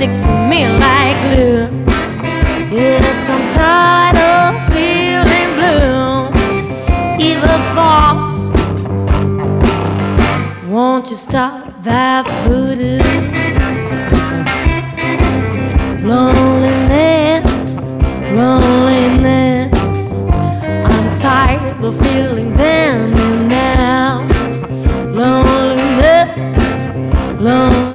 stick to me like glue. Yes, I'm tired of feeling blue. Evil thoughts, won't you stop that voodoo?